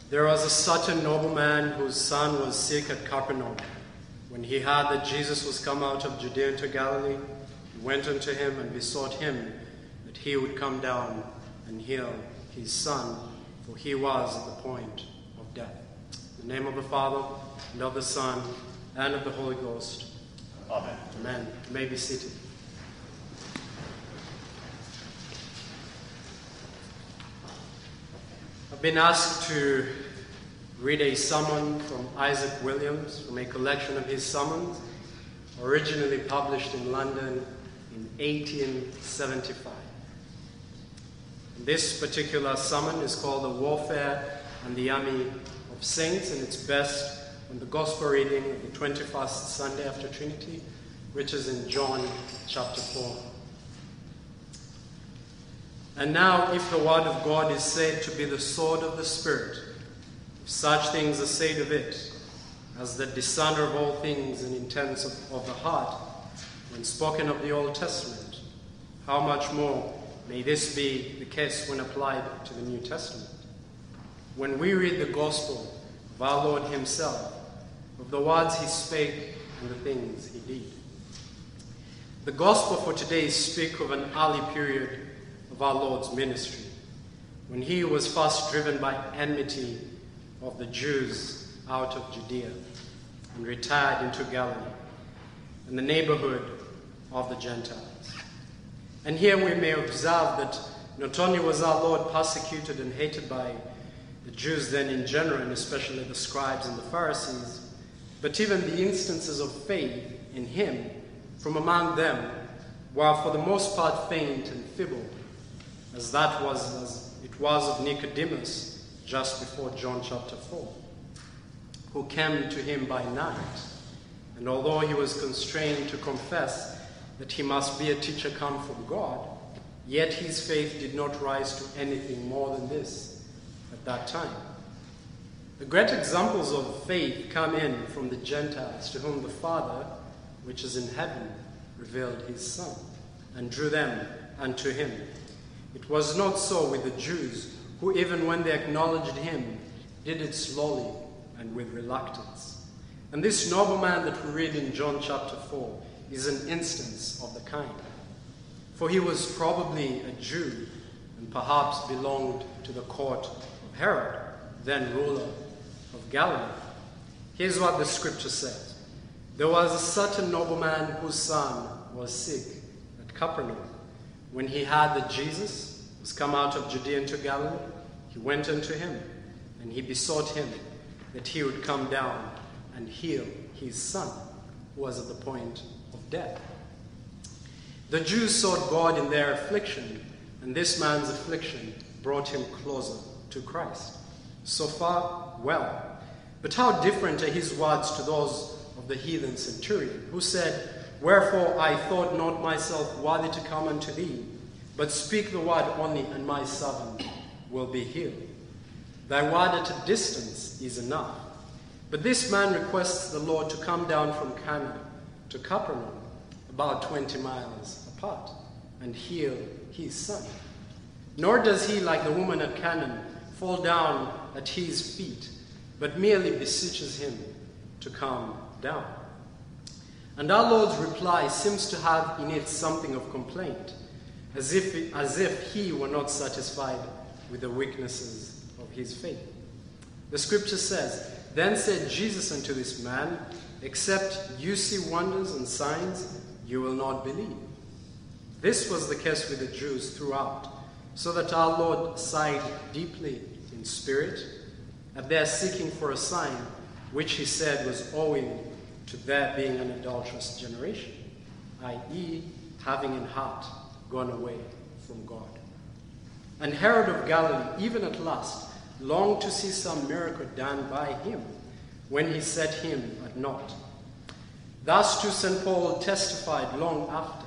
There was a certain nobleman whose son was sick at Capernaum. When he heard that Jesus was come out of Judea into Galilee, he went unto him and besought him that he would come down and heal his son, for he was at the point of death. In the name of the Father, and of the Son, and of the Holy Ghost. Amen. Amen. You may be seated. I've been asked to read a sermon from Isaac Williams from a collection of his sermons, originally published in London in 1875. And this particular sermon is called The Warfare and the Army of Saints, and it's best on the Gospel reading of the 21st Sunday after Trinity, which is in John chapter 4. And now, if the word of God is said to be the sword of the Spirit, if such things are said of it, as the discerner of all things and intents of the heart, when spoken of the Old Testament, how much more may this be the case when applied to the New Testament? When we read the Gospel of our Lord himself, of the words he spake and the things he did. The Gospel for today speaks of an early period of our Lord's ministry, when he was first driven by enmity of the Jews out of Judea and retired into Galilee and the neighborhood of the Gentiles. And here we may observe that not only was our Lord persecuted and hated by the Jews then in general, and especially the scribes and the Pharisees, but even the instances of faith in him from among them were for the most part faint and feeble, as it was of Nicodemus just before John chapter 4, who came to him by night, and although he was constrained to confess that he must be a teacher come from God, yet his faith did not rise to anything more than this at that time. The great examples of faith come in from the Gentiles, to whom the Father, which is in heaven, revealed his Son, and drew them unto him. It was not so with the Jews, who even when they acknowledged him, did it slowly and with reluctance. And this nobleman that we read in John chapter 4 is an instance of the kind. For he was probably a Jew, and perhaps belonged to the court of Herod, then ruler of Galilee. Here's what the scripture says. There was a certain nobleman whose son was sick at Capernaum. When he heard that Jesus was come out of Judea into Galilee, he went unto him, and he besought him that he would come down and heal his son, who was at the point of death. The Jews sought God in their affliction, and this man's affliction brought him closer to Christ. So far, well. But how different are his words to those of the heathen centurion, who said, Wherefore I thought not myself worthy to come unto thee, but speak the word only, and my servant will be healed. Thy word at a distance is enough. But this man requests the Lord to come down from Cana to Capernaum, about 20 miles apart, and heal his son. Nor does he, like the woman at Canaan, fall down at his feet, but merely beseeches him to come down. And our Lord's reply seems to have in it something of complaint, as if he were not satisfied with the weaknesses of his faith. The scripture says, Then said Jesus unto this man, Except you see wonders and signs, you will not believe. This was the case with the Jews throughout, so that our Lord sighed deeply in spirit at their seeking for a sign, which he said was owing to their being an adulterous generation, i.e., having in heart gone away from God. And Herod of Galilee, even at last, longed to see some miracle done by him, when he set him at naught. Thus too St. Paul testified long after.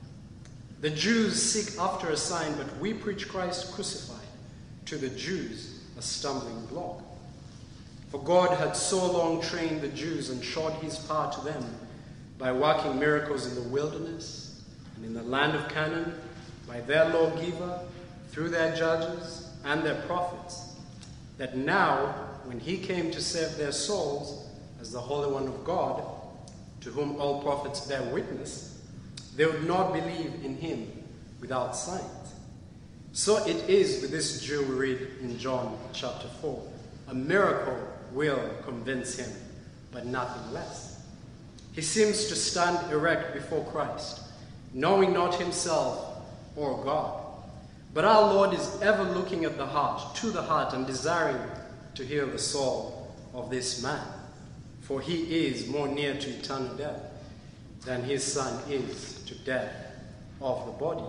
The Jews seek after a sign, but we preach Christ crucified, to the Jews a stumbling block. For God had so long trained the Jews and showed his power to them by working miracles in the wilderness and in the land of Canaan, by their lawgiver, through their judges and their prophets. that now, when he came to save their souls as the Holy One of God, to whom all prophets bear witness, they would not believe in him without signs. So it is with this Jew we read in John chapter 4. A miracle will convince him, but nothing less. He seems to stand erect before Christ, knowing not himself or God. But our Lord is ever looking at the heart, to the heart, and desiring to heal the soul of this man. For he is more near to eternal death than his Son is to death of the body.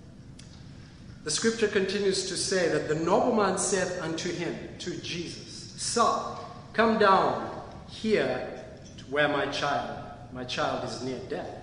The scripture continues to say that the nobleman saith unto him, to Jesus, Sir, come down here to where my child is near death.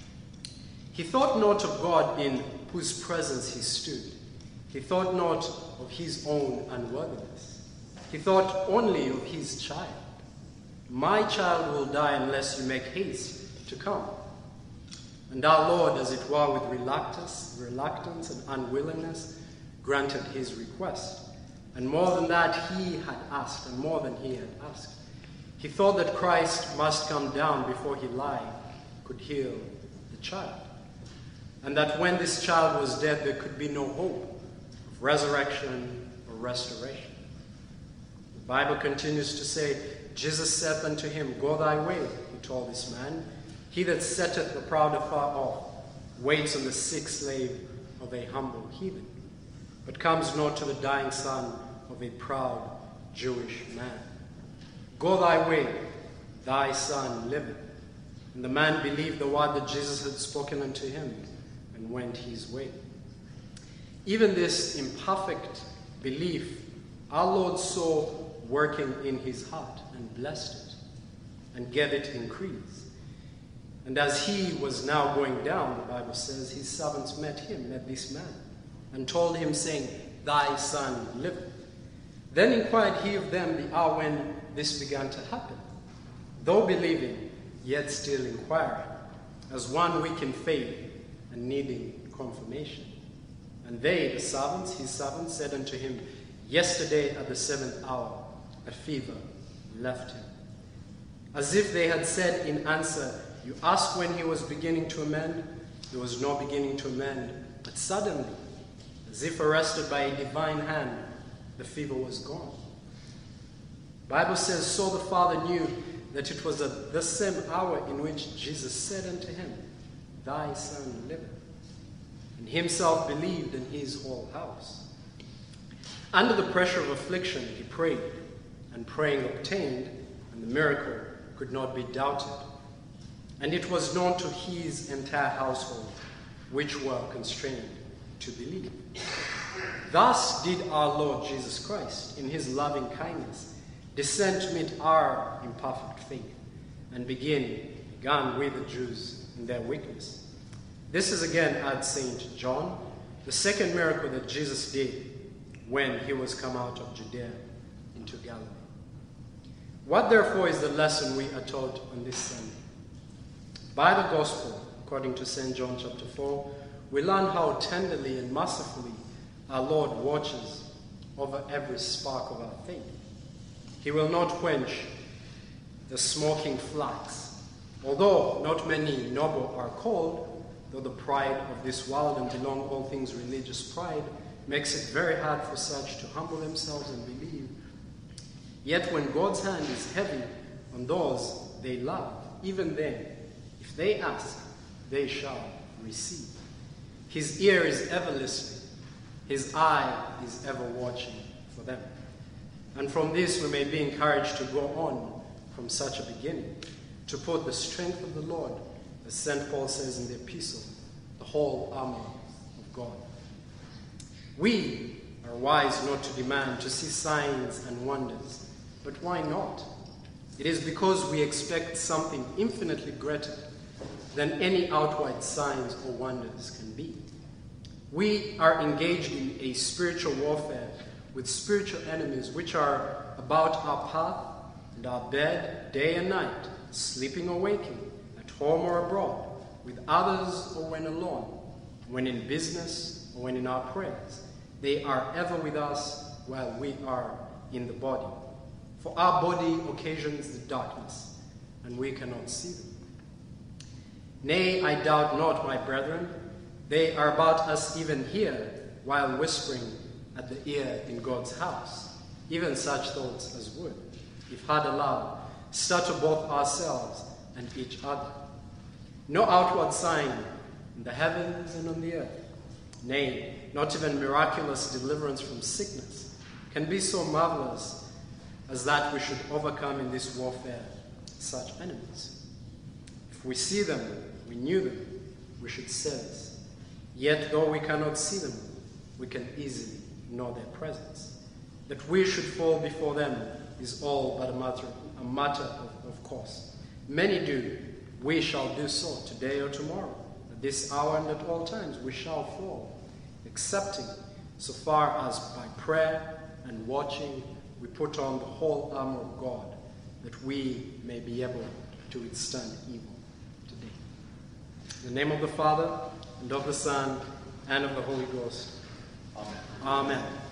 He thought not of God in whose presence he stood. He thought not of his own unworthiness. He thought only of his child. My child will die unless you make haste to come. And our Lord, as it were with reluctance and unwillingness, granted his request. And more than that he had asked, and more than he had asked. He thought that Christ must come down before he could heal the child. And that when this child was dead, there could be no hope of resurrection or restoration. The Bible continues to say, Jesus saith unto him, Go thy way, he told this man. He that setteth the proud afar off waits on the sick slave of a humble heathen, but comes not to the dying son of a proud Jewish man. Go thy way, thy son liveth. And the man believed the word that Jesus had spoken unto him, and went his way. Even this imperfect belief, our Lord saw working in his heart, and blessed it, and gave it increase. And as he was now going down, the Bible says, his servants met this man, and told him, saying, Thy son liveth. Then inquired he of them the hour when this began to happen. Though believing, yet still inquiring, as one weak in faith, and needing confirmation. And they, the servants, his servants, said unto him, Yesterday at the 7th hour, a fever left him. As if they had said in answer, You ask when he was beginning to amend? There was no beginning to amend, but suddenly, as if arrested by a divine hand, the fever was gone. The Bible says, So the father knew that it was at the same hour in which Jesus said unto him, Thy son liveth. And himself believed in his whole house. Under the pressure of affliction, he prayed, and praying obtained, and the miracle could not be doubted. And it was known to his entire household, which were constrained to believe. Thus did our Lord Jesus Christ, in his loving kindness, descend to meet our imperfect faith, and began with the Jews in their weakness. This is again at St. John, the second miracle that Jesus did when he was come out of Judea into Galilee. What therefore is the lesson we are taught on this Sunday? By the Gospel, according to St. John chapter 4, we learn how tenderly and mercifully our Lord watches over every spark of our faith. He will not quench the smoking flax. Although not many noble are called, though the pride of this world and belong all things religious pride makes it very hard for such to humble themselves and believe. Yet when God's hand is heavy on those they love, even then, if they ask, they shall receive. His ear is ever listening. His eye is ever watching for them. And from this we may be encouraged to go on from such a beginning, to put the strength of the Lord, as St. Paul says in the epistle, the whole armor of God. We are wise not to demand to see signs and wonders, but why not? It is because we expect something infinitely greater than any outward signs or wonders can be. We are engaged in a spiritual warfare with spiritual enemies which are about our path and our bed day and night, sleeping or waking, at home or abroad, with others or when alone, when in business or when in our prayers. They are ever with us while we are in the body. For our body occasions the darkness, and we cannot see them. Nay, I doubt not, my brethren, they are about us even here, while whispering at the ear in God's house, even such thoughts as would, if had allowed, stutter both ourselves and each other. No outward sign in the heavens and on the earth, nay, not even miraculous deliverance from sickness, can be so marvelous as that we should overcome in this warfare such enemies. If we see them, we knew them, we should say this. Yet though we cannot see them, we can easily know their presence. That we should fall before them is all but a matter of course. Many do. We shall do so today or tomorrow. At this hour and at all times we shall fall, excepting so far as by prayer and watching we put on the whole armor of God, that we may be able to withstand evil today. In the name of the Father, and of the Son, and of the Holy Ghost. Amen. Amen.